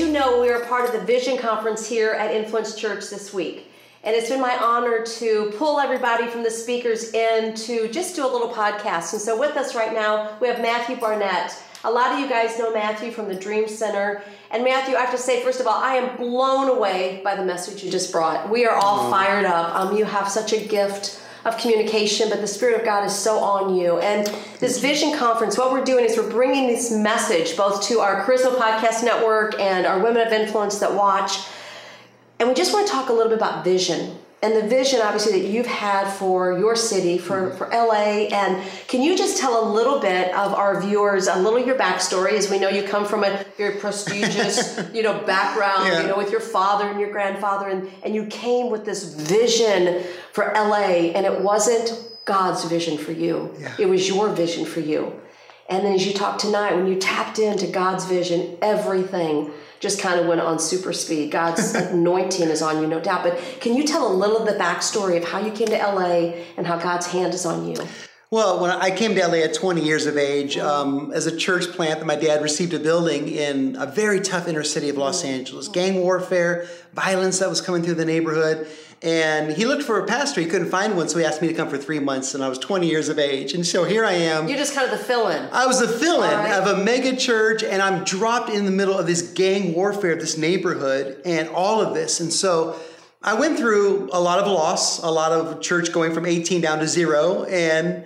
you know, we are part of the Vision Conference here at Influence Church this week. And it's been my honor to pull everybody from the speakers in to just do a little podcast. And so with us right now, we have Matthew Barnett. A lot of you guys know Matthew from the Dream Center. And Matthew, I have to say, first of all, I am blown away by the message you just brought. We are all fired up. You have such a gift of communication, but the Spirit of God is so on you. And this Vision Conference, what we're doing is we're bringing this message both to our Charisma Podcast Network and our Women of Influence that watch. And we just want to talk a little bit about vision. And the vision, obviously, that you've had for your city, for LA. And can you just tell a little bit of our viewers, a little of your backstory, as we know you come from a very prestigious, background, with your father and your grandfather, and you came with this vision for LA, and it wasn't God's vision for you. Yeah. It was your vision for you. And then as you talk tonight, when you tapped into God's vision, everything just kind of went on super speed. God's anointing is on you, no doubt. But can you tell a little of the backstory of how you came to LA and how God's hand is on you? Well, when I came to LA at 20 years of age, as a church plant, my dad received a building in a very tough inner city of Los Angeles. Gang warfare, violence that was coming through the neighborhood. And he looked for a pastor. He couldn't find one, so he asked me to come for 3 months, and I was 20 years of age. And so here I am. You're just kind of the fill-in. I was the fill-in of a mega church, and I'm dropped in the middle of this gang warfare, this neighborhood, and all of this. And so I went through a lot of loss, a lot of church going from 18 down to 0. And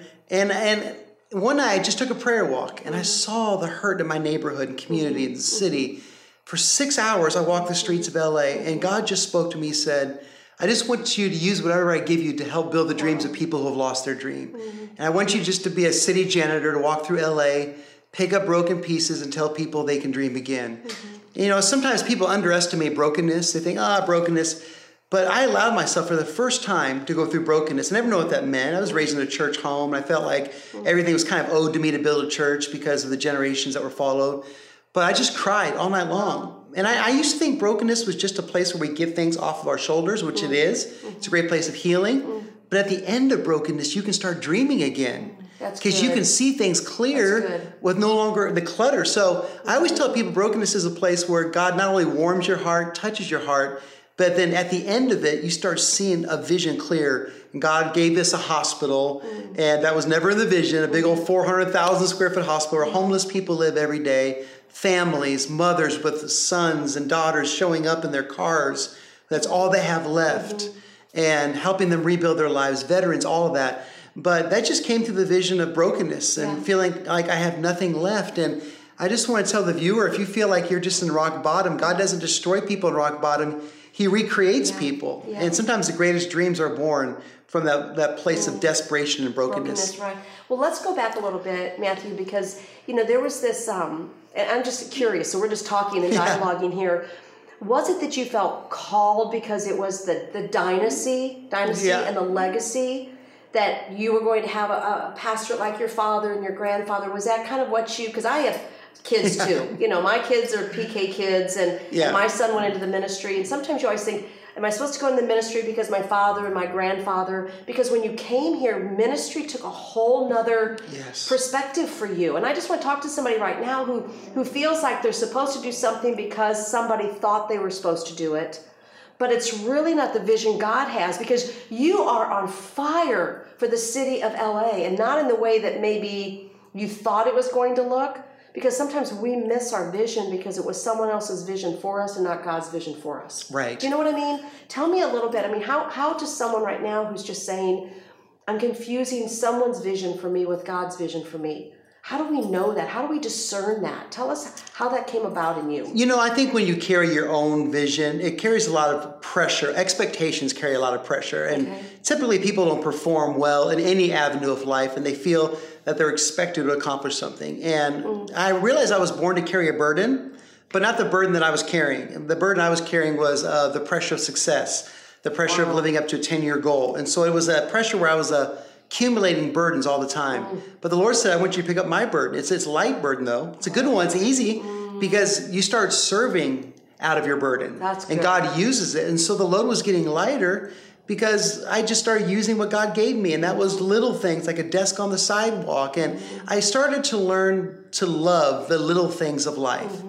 one night I just took a prayer walk, and I saw the hurt in my neighborhood and community and the city. For 6 hours, I walked the streets of LA, and God just spoke to me, said, I just want you to use whatever I give you to help build the dreams of people who have lost their dream. And I want you just to be a city janitor, to walk through LA, pick up broken pieces and tell people they can dream again. Sometimes people underestimate brokenness. They think, brokenness. But I allowed myself for the first time to go through brokenness. I never knew what that meant. I was raised in a church home, and I felt like everything was kind of owed to me to build a church because of the generations that were followed. But I just cried all night long. And I used to think brokenness was just a place where we get things off of our shoulders, which it is. It's a great place of healing. But at the end of brokenness, you can start dreaming again. Because you can see things clear with no longer the clutter. So I always tell people brokenness is a place where God not only warms your heart, touches your heart, but then at the end of it, you start seeing a vision clear. And God gave us a hospital, and that was never in the vision, a big old 400,000 square foot hospital where homeless people live every day. Families, mothers with sons and daughters showing up in their cars. That's all they have left. And helping them rebuild their lives, veterans, all of that. But that just came through the vision of brokenness and feeling like I have nothing left. And I just want to tell the viewer, if you feel like you're just in rock bottom, God doesn't destroy people in rock bottom. He recreates people. Yeah. And sometimes the greatest dreams are born from that place of desperation and brokenness. Right. Well, let's go back a little bit, Matthew, because, there was this, and I'm just curious, so we're just talking and dialoguing here. Was it that you felt called because it was the dynasty and the legacy that you were going to have a pastor like your father and your grandfather? Was that kind of what because I have kids too. My kids are PK kids, and my son went into the ministry. And sometimes you always think, am I supposed to go in the ministry because my father and my grandfather? Because when you came here, ministry took a whole nother perspective for you. And I just want to talk to somebody right now who feels like they're supposed to do something because somebody thought they were supposed to do it. But it's really not the vision God has, because you are on fire for the city of LA, and not in the way that maybe you thought it was going to look. Because sometimes we miss our vision because it was someone else's vision for us and not God's vision for us. Right. Do you know what I mean? Tell me a little bit. How does someone right now who's just saying, I'm confusing someone's vision for me with God's vision for me? How do we know that? How do we discern that? Tell us how that came about in you. I think when you carry your own vision, it carries a lot of pressure. Expectations carry a lot of pressure. And typically people don't perform well in any avenue of life, and they feel that they're expected to accomplish something. And I realized I was born to carry a burden, but not the burden that I was carrying. The burden I was carrying was the pressure of success, the pressure of living up to a 10-year goal. And so it was a pressure where I was accumulating burdens all the time. But the Lord said, I want you to pick up my burden. It's a light burden, though. It's a good one. It's easy because you start serving out of your burden. That's good. And God uses it. And so the load was getting lighter because I just started using what God gave me. And that was little things like a desk on the sidewalk. And I started to learn to love the little things of life.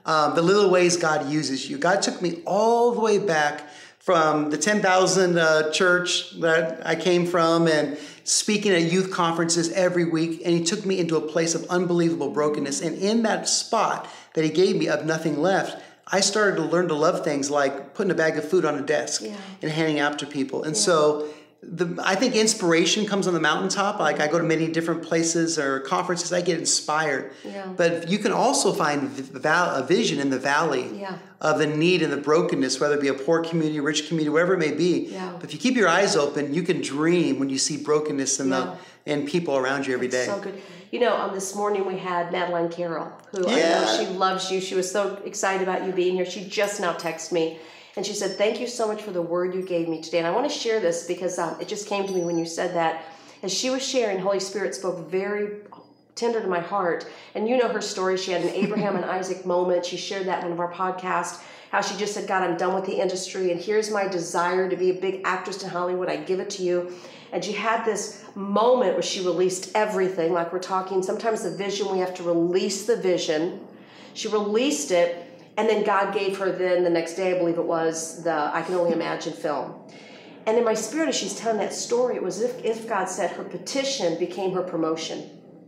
the little ways God uses you. God took me all the way back from the 10,000 church that I came from and speaking at youth conferences every week. And he took me into a place of unbelievable brokenness. And in that spot that he gave me of nothing left, I started to learn to love things like putting a bag of food on a desk and handing out to people. And so I think inspiration comes on the mountaintop. Like I go to many different places or conferences, I get inspired. But you can also find a vision in the valley of the need and the brokenness, whether it be a poor community, rich community, whatever it may be. But if you keep your eyes open, you can dream when you see brokenness in people around you every day. So good. You know, this morning we had Madeline Carroll, who I know she loves you. She was so excited about you being here. She just now texted me. And she said, thank you so much for the word you gave me today. And I want to share this because it just came to me when you said that. As she was sharing, Holy Spirit spoke very tender to my heart. And you know her story. She had an Abraham and Isaac moment. She shared that in one of our podcasts, how she just said, God, I'm done with the industry. And here's my desire to be a big actress in Hollywood. I give it to you. And she had this moment where she released everything. Like we're talking, sometimes the vision, we have to release the vision. She released it. And then God gave her then the next day, I believe it was, the I Can Only Imagine film. And in my spirit, as she's telling that story, it was if God said her petition became her promotion.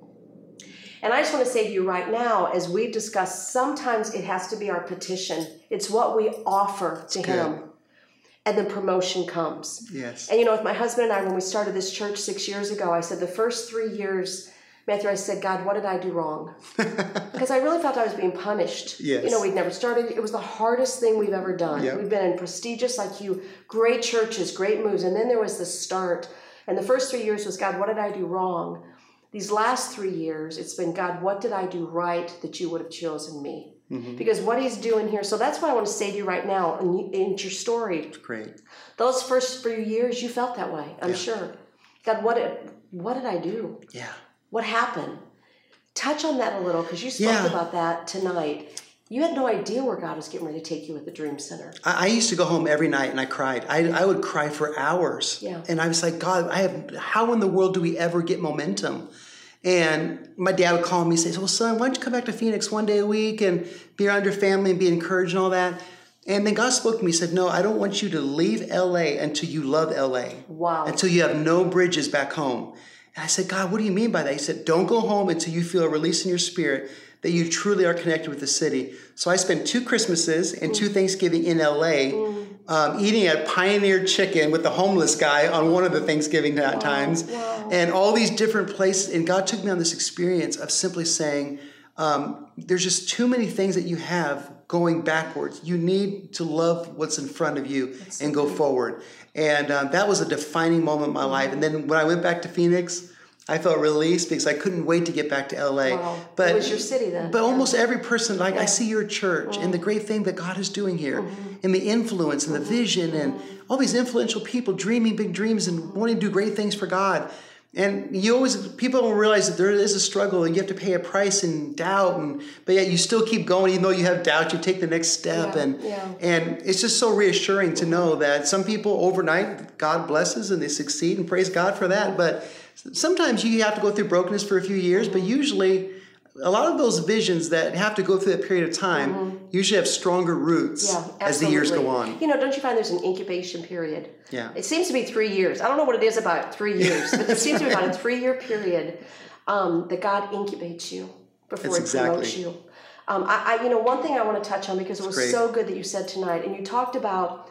And I just want to say to you right now, as we've discussed, sometimes it has to be our petition. It's what we offer to Him. And then promotion comes. Yes. And you know, with my husband and I, when we started this church 6 years ago, I said the first 3 years, Matthew, I said, God, what did I do wrong? Because I really felt I was being punished. Yes. You know, we'd never started. It was the hardest thing we've ever done. Yep. We've been in prestigious, like you, great churches, great moves. And then there was the start. And the first 3 years was, God, what did I do wrong? These last 3 years, it's been, God, what did I do right that you would have chosen me? Mm-hmm. Because what He's doing here, so that's what I want to say to you right now in your story. Great. Those first few years, you felt that way, I'm sure. God, what did I do? Yeah. What happened? Touch on that a little, because you spoke about that tonight. You had no idea where God was getting ready to take you at the Dream Center. I used to go home every night and I cried. I would cry for hours. Yeah. And I was like, God, how in the world do we ever get momentum? And my dad would call me and say, well, son, why don't you come back to Phoenix one day a week and be around your family and be encouraged and all that? And then God spoke to me and said, no, I don't want you to leave LA until you love LA. Wow. Until you have no bridges back home. And I said, God, what do you mean by that? He said, don't go home until you feel a release in your spirit that you truly are connected with the city. So I spent 2 Christmases and 2 Thanksgiving in LA eating a Pioneer chicken with the homeless guy on one of the Thanksgiving times. Wow. And all these different places. And God took me on this experience of simply saying, there's just too many things that you have going backwards. You need to love what's in front of you and go forward. And that was a defining moment in my life. And then when I went back to Phoenix, I felt released because I couldn't wait to get back to LA. Wow. But it was your city then. But almost every person, like I see your church and the great thing that God is doing here and the influence and the vision and all these influential people dreaming big dreams and wanting to do great things for God. And people don't realize that there is a struggle and you have to pay a price and doubt, but yet you still keep going even though you have doubt. You take the next step, and it's just so reassuring to know that some people overnight God blesses and they succeed, and praise God for that. But sometimes you have to go through brokenness for a few years, but usually a lot of those visions that have to go through that period of time usually have stronger roots as the years go on. You know, don't you find there's an incubation period? Yeah. It seems to be 3 years. I don't know what it is about 3 years, but it seems to be about a 3-year period that God incubates you before He promotes you. One thing I want to touch on, because it was so good that you said tonight, and you talked about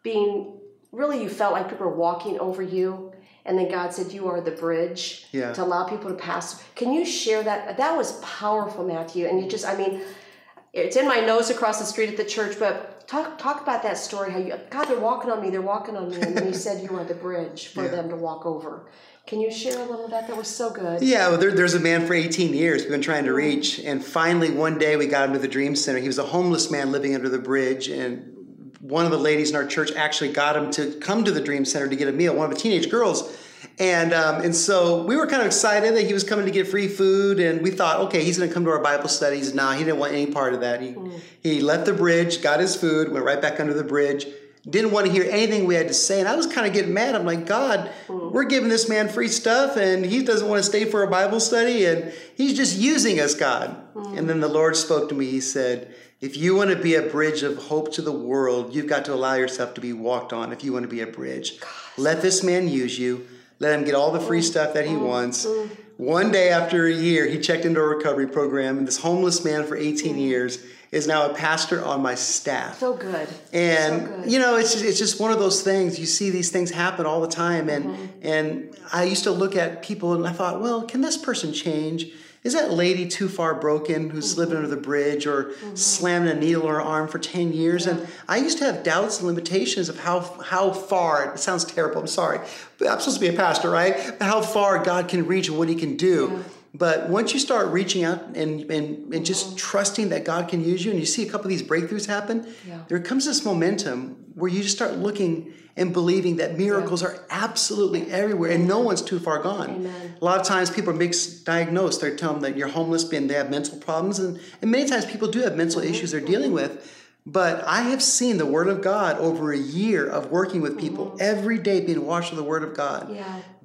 you felt like people were walking over you. And then God said, you are the bridge to allow people to pass. Can you share that? That was powerful, Matthew. And it's in my nose across the street at the church, but talk about that story, how God, they're walking on me. And then He said, you are the bridge for them to walk over. Can you share a little of that? That was so good. Yeah, well, there's a man for 18 years we've been trying to reach. And finally, one day we got him to the Dream Center. He was a homeless man living under the bridge, and one of the ladies in our church actually got him to come to the Dream Center to get a meal, one of the teenage girls. And so we were kind of excited that he was coming to get free food, and we thought, okay, he's going to come to our Bible studies. No, he didn't want any part of that. He left the bridge, got his food, went right back under the bridge, didn't want to hear anything we had to say. And I was kind of getting mad. I'm like, God, we're giving this man free stuff, and he doesn't want to stay for a Bible study, and he's just using us, God. And then the Lord spoke to me. He said, If you want to be a bridge of hope to the world, you've got to allow yourself to be walked on if you want to be a bridge. Let this man use you. Let him get all the free stuff that he wants. One day after a year, he checked into a recovery program, and this homeless man for 18 years is now a pastor on my staff. So good. And, so good. you know, it's just one of those things. You see these things happen all the time. And I used to look at people and I thought, well, can this person change? Is that lady too far broken who's living under the bridge or slamming a needle in her arm for 10 years? And I used to have doubts and limitations of how far, it sounds terrible, I'm sorry, but I'm supposed to be a pastor, right? How far God can reach and what he can do. Yeah. But once you start reaching out and just trusting that God can use you, and you see a couple of these breakthroughs happen, there comes this momentum where you just start looking and believing that miracles are absolutely everywhere and no one's too far gone. Amen. A lot of times people are misdiagnosed. They're telling them that you're homeless and they have mental problems. And many times people do have mental issues they're dealing with. But I have seen the Word of God over a year of working with people every day being washed with the Word of God.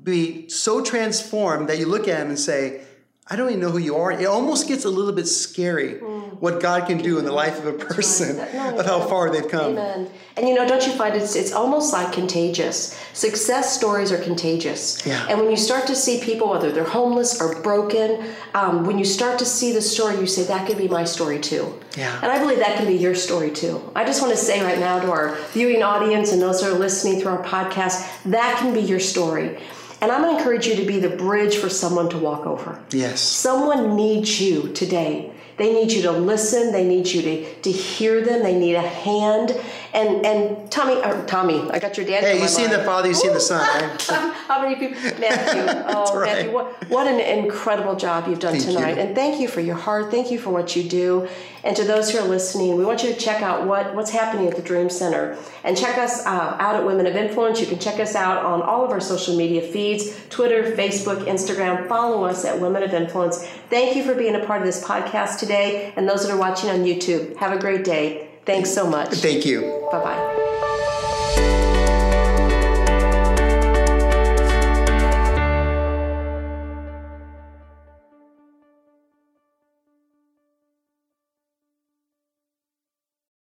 Be so transformed that you look at them and say, I don't even know who you are. It almost gets a little bit scary what God can do in the life of a person, of how far they've come. Amen. And you know, don't you find it's almost like contagious? Success stories are contagious. Yeah. And when you start to see people, whether they're homeless or broken, when you start to see the story, you say, that could be my story too. Yeah. And I believe that can be your story too. I just want to say right now to our viewing audience and those that are listening through our podcast, that can be your story. And I'm going to encourage you to be the bridge for someone to walk over. Yes. Someone needs you today. They need you to listen. They need you to hear them. They need a hand. And Tommy, I got your dad. Hey, you've seen the Father, you've seen the Son, right? How many people? Matthew. Oh, right. Matthew, what an incredible job you've done tonight. You. And thank you for your heart. Thank you for what you do. And to those who are listening, we want you to check out what's happening at the Dream Center. And check us out at Women of Influence. You can check us out on all of our social media feeds, Twitter, Facebook, Instagram. Follow us at Women of Influence. Thank you for being a part of this podcast today. And those that are watching on YouTube, have a great day. Thanks so much. Thank you. Bye-bye.